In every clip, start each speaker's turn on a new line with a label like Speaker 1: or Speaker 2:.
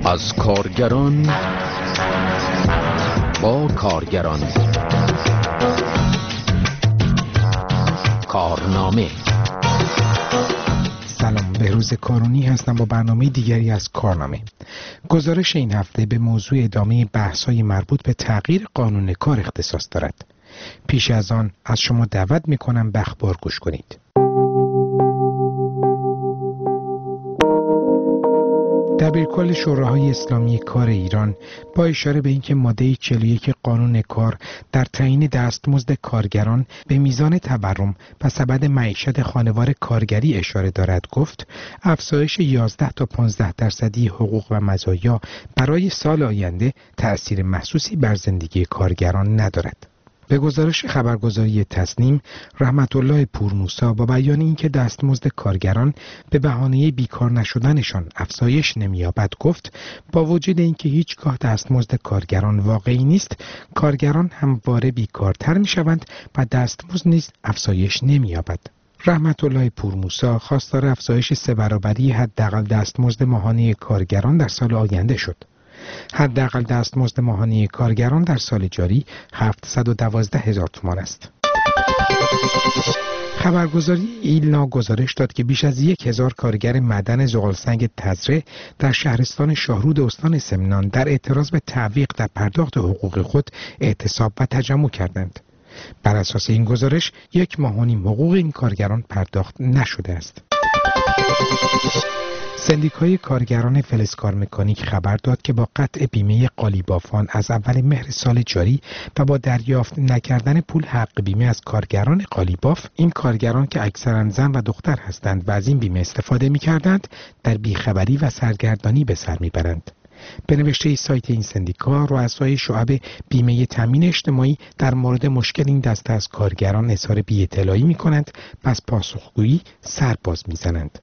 Speaker 1: از کارگران با کارگران. کارنامه.
Speaker 2: سلام، بهروز کارونی هستم با برنامه دیگری از کارنامه. گزارش این هفته به موضوع ادامه بحث‌های مربوط به تغییر قانون کار اختصاص دارد. پیش از آن از شما دعوت می‌کنم به اخبار گوش کنید. دبیرکل شوراهای اسلامی کار ایران با اشاره به اینکه ماده 41 قانون کار در تعیین دستمزد کارگران به میزان تورم و سبد معیشت خانوار کارگری اشاره دارد، گفت افزایش 11 تا 15% حقوق و مزایا برای سال آینده تأثیر محسوسی بر زندگی کارگران ندارد. به گزارش خبرگزاری تصنیم، رحمت الله پورموسی با بیان اینکه دستمزد کارگران به بهانه بیکار نشدنشان افزایش نمی‌یابد، گفت با وجود اینکه هیچگاه دستمزد کارگران واقعی نیست، کارگران همواره بیکارتر می‌شوند و دستمزد نیز افزایش نمی‌یابد. رحمت الله پورموسی خواستار افزایش 3 برابری حداقل دستمزد ماهانه کارگران در سال آینده شد. حداقل دستمزد ماهانه کارگران در سال جاری 712,000 تومان است. خبرگزاری ایلنا گزارش داد که بیش از 1,000 کارگر معدن زغالسنگ تزره در شهرستان شاهرود استان سمنان در اعتراض به تعویق در پرداخت حقوق خود اعتصاب و تجمع کردند. بر اساس این گزارش 1.5 ماه حقوق این کارگران پرداخت نشده است. سندیکای کارگران فلزکار مکانیک خبر داد که با قطع بیمه قالیبافان از اول مهر سال جاری و با دریافت نکردن پول حق بیمه از کارگران قالیباف، این کارگران که اکثرا زن و دختر هستند و از این بیمه استفاده می‌کردند، در بیخبری و سرگردانی به سر می‌برند. به نوشته سایت این سندیکا، رؤسای شعب بیمه تامین اجتماعی در مورد مشکل این دسته از کارگران اظهار بی‌اطلاعی می‌کنند و از پاسخگویی سر باز می‌زنند.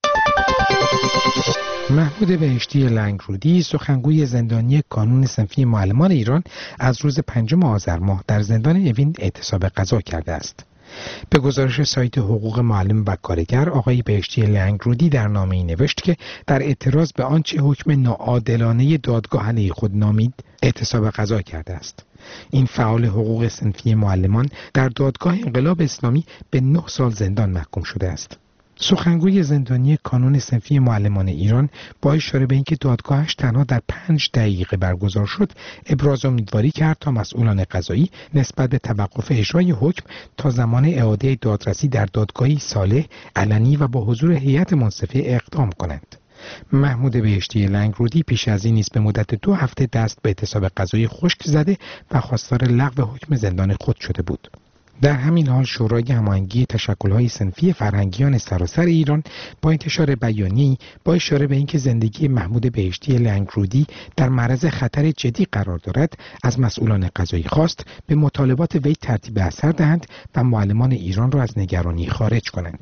Speaker 2: محمود بهشتی لنگرودی، سخنگوی زندانی کانون صنفی معلمان ایران، از روز 5 آذر ماه در زندان اوین اعتصاب غذا کرده است. به گزارش سایت حقوق معلم و کارگر، آقای بهشتی لنگرودی در نامه‌ای نوشت که در اعتراض به آنچه حکم ناعادلانه دادگاه علیه خود نامید، اعتصاب غذا کرده است. این فعال حقوق صنفی معلمان در دادگاه انقلاب اسلامی به 9 سال زندان محکوم شده است. سخنگوی زندانی کانون صنفی معلمان ایران با اشاره به اینکه دادگاهش تنها در 5 دقیقه برگزار شد، ابراز امیدواری کرد تا مسئولان قضایی نسبت به توقف اجرای حکم تا زمان اعاده دادرسی در دادگاهی صالح، علنی و با حضور هیئت منصفه اقدام کنند. محمود بهشتی لنگرودی پیش از این نیز به مدت 2 هفته دست به اعتصاب غذایی خشک زده و خواستار لغو حکم زندان خود شده بود. در همین حال شورای هماهنگی تشکل‌های صنفی فرهنگیان سراسر ایران با انتشار بیانیه‌ای با اشاره به اینکه زندگی محمود بهشتی لنگرودی در معرض خطر جدی قرار دارد، از مسئولان قضایی خواست به مطالبات وی ترتیب اثر دهند و معلمان ایران را از نگرانی خارج کنند.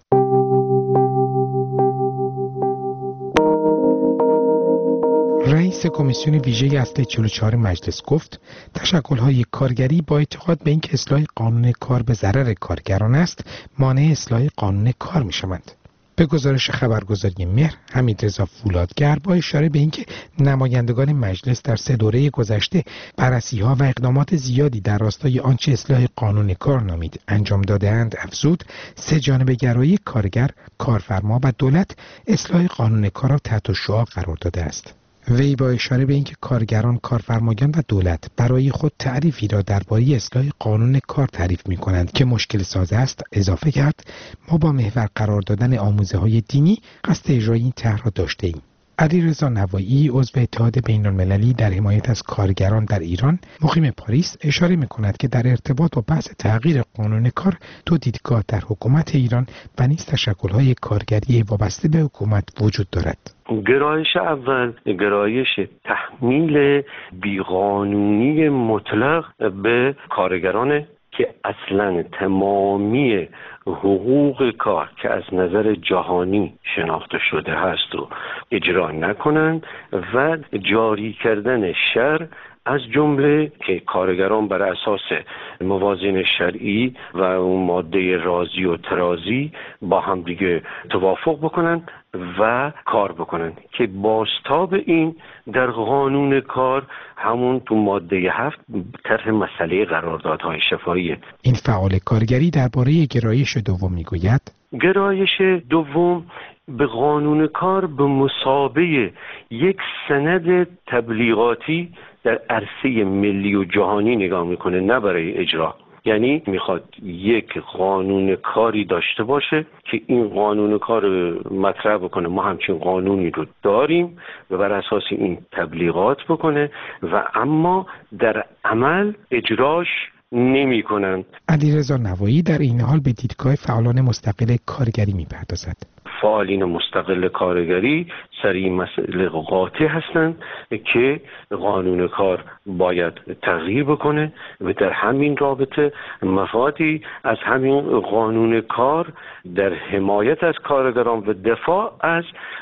Speaker 2: رئیس کمیسیون ویژه اصل 44 مجلس گفت تشکل‌های کارگری با اعتقاد به اینکه اصلاح قانون کار به ضرر کارگران است، مانع اصلاح قانون کار می‌شوند. به گزارش خبرگزاری مهر، حمیدرضا فولادگر با اشاره به اینکه نمایندگان مجلس در 3 دوره گذشته بررسی‌ها و اقدامات زیادی در راستای آنچه اصلاح قانون کار نامید انجام داده‌اند، افزود 3 جانبه گرایی کارگر، کارفرما و دولت اصلاح قانون کار را تحت شعاع قرار داده است. وی با اشاره به اینکه کارگران، کارفرمایان و دولت برای خود تعریفی را درباره اصلاح قانون کار تعریف می‌کنند که مشکل ساز است، اضافه کرد ما با محور قرار دادن آموزه‌های دینی قصد اجرای این طرح را داشته‌ایم. علیرضا نوایی، عضو اتحاد بین‌المللی در حمایت از کارگران در ایران، مقیم پاریس، اشاره می‌کند که در ارتباط با بحث تغییر قانون کار 2 دیدگاه در حکومت ایران و نیز تشکل‌های کارگری وابسته به حکومت وجود دارد.
Speaker 3: گرایش اول گرایش تحمیل بیقانونی مطلق به کارگران که اصلا تمامی حقوق کار که از نظر جهانی شناخته شده هست و اجرا نکنند و جاری کردن شر از جمله که کارگران بر اساس موازین شرعی و اون ماده رازی و ترازی با هم دیگه توافق بکنن و کار بکنن که بازتاب این در قانون کار همون تو ماده 7 طرح مسئله قراردادهای شفاهیه.
Speaker 2: این فعال کارگری درباره گرایش دوم میگوید
Speaker 3: گرایش دوم به قانون کار به مثابه یک سند تبلیغاتی در عرصه ملی و جهانی نگاه میکنه، نه برای اجرا. یعنی میخواد یک قانون کاری داشته باشه که این قانون کار مطرح بکنه ما همچین قانونی رو داریم و بر اساس این تبلیغات بکنه و اما در عمل اجراش نمی کنند.
Speaker 2: علیرضا نوایی در این حال به دیدگاه فعالان مستقل کارگری میپردازد.
Speaker 3: فعالین مستقل کارگری سر این مسئله قاطع هستند که قانون کار باید تغییر بکنه و در همین رابطه مفادی از همین قانون کار در حمایت از کارگران و دفاع از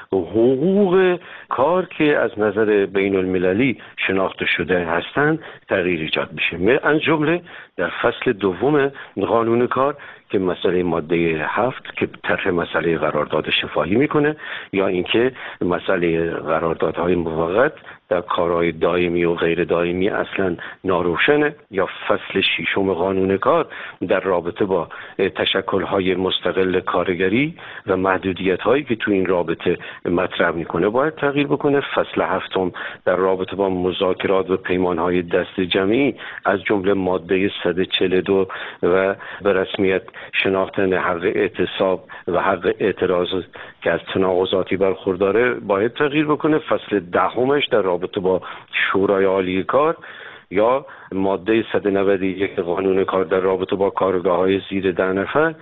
Speaker 3: حقوق کار که از نظر بین المللی شناخته شده هستند تغییر ایجاد میشه. از جمله در فصل دوم قانون کار که مسئله ماده 7 که طرح مسئله قرارداد شفاهی میکنه یا اینکه مسئله قراردادهای موقت در کارهای دائمی و غیر دائمی اصلا ناروشنه، یا فصل ششم قانون کار در رابطه با تشکل‌های مستقل کارگری و محدودیت‌هایی که تو این رابطه مطرح میکنه باید تغییر بکنه. فصل هفتم در رابطه با مذاکرات و پیمان‌های دست جمعی از جمله ماده 142 و به رسمیت شناختن حق اعتصاب و حق اعتراض که از تناقضاتی برخورداره باید تغییر بکنه. فصل دهمش در رابطه با شورای عالی کار یا ماده 191 قانون کار در رابطه با کارگاه‌های زیر 10 نفر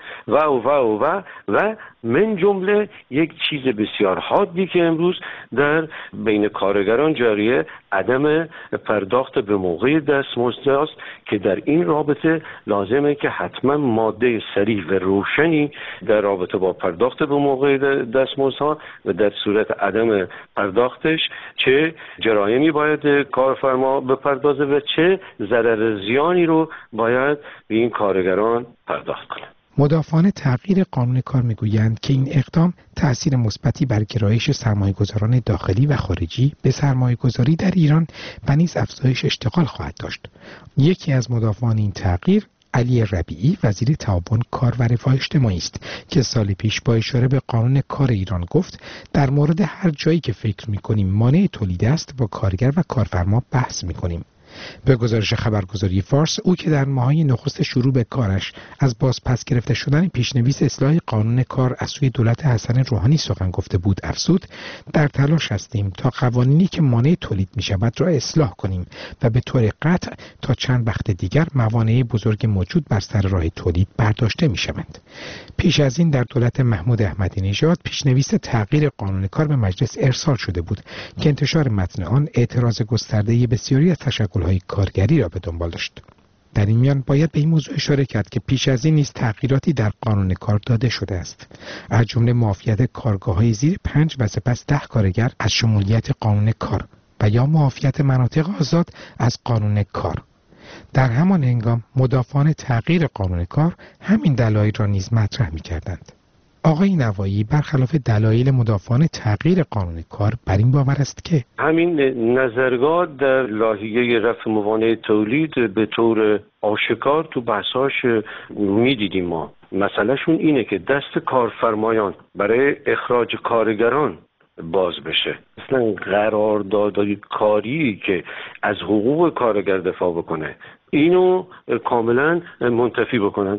Speaker 3: و من جمله یک چیز بسیار حادی که امروز در بین کارگران جاریه، عدم پرداخت به موقع دستمزد است که در این رابطه لازمه که حتما ماده صریح و روشنی در رابطه با پرداخت به موقع دستمزدها و در صورت عدم پرداختش چه جرایمی باید کارفرما بپردازه و چه ضرر زیانی رو باید به این کارگران پرداخت کنه.
Speaker 2: مدافعان تغییر قانون کار میگویند که این اقدام تأثیر مثبتی بر گرایش سرمایه‌گذاران داخلی و خارجی به سرمایه‌گذاری در ایران و نیز افزایش اشتغال خواهد داشت. یکی از مدافعان این تغییر علی ربیعی وزیر تعاون کار و رفاه اجتماعی است که سال پیش با اشاره به قانون کار ایران گفت در مورد هر جایی که فکر می‌کنیم مانع تولید است با کارگر و کارفرما بحث می‌کنیم. به گزارش خبرگزاری فارس، او که در ماه‌های نخست شروع به کارش از بازپس گرفته شدن پیشنویس اصلاح قانون کار از سوی دولت حسن روحانی سخن گفته بود، افزود در تلاش هستیم تا قوانینی که مانع تولید می‌شود را اصلاح کنیم و به طور قطع تا چند وقت دیگر موانع بزرگ موجود بر سر راه تولید برداشته می‌شوند. پیش از این در دولت محمود احمدی نژاد پیشنویس تغییر قانون کار به مجلس ارسال شده بود که انتشار متن آن اعتراض گسترده بسیاری از تشکل‌های کارگری را به دنبال داشت. در این میان باید به این موضوع اشاره کرد که پیش از این نیز تغییراتی در قانون کار داده شده است، از جمله معافیت کارگاه‌های زیر 5 و سپس 10 کارگر از شمولیت قانون کار و یا معافیت مناطق آزاد از قانون کار. در همان هنگام مدافعان تغییر قانون کار همین دلایل را نیز مطرح می‌کردند. آقای نوایی برخلاف دلایل مدافعان تغییر قانون کار بر این باور است که
Speaker 3: همین نظرگاه در لایحه رفع موانع تولید به طور آشکار تو بحثاش می‌دیدیم ما. مسئلهشون اینه که دست کارفرمایان برای اخراج کارگران باز بشه. اصلا قراردادهای کاری که از حقوق کارگر دفاع بکنه اینو کاملا منتفی بکنن.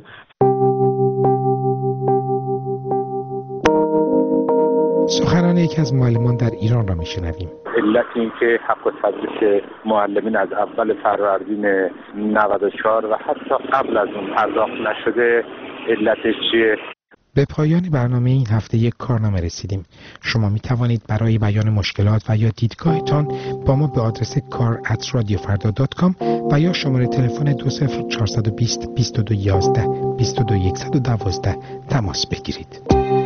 Speaker 2: سخنان یکی از معلمان در ایران را میشنویم.
Speaker 4: علت این که حق تدریس معلمین از اول فروردین 94 و حتی قبل از اون پرداخت نشده علتش چیه؟
Speaker 2: به پایان برنامه این هفته یک کارنامه رسیدیم. شما می توانید برای بیان مشکلات و یا دیدگاهتان با ما به آدرس kar@radiofarda.com و یا شماره تلفن 20420 2211 22112 تماس بگیرید.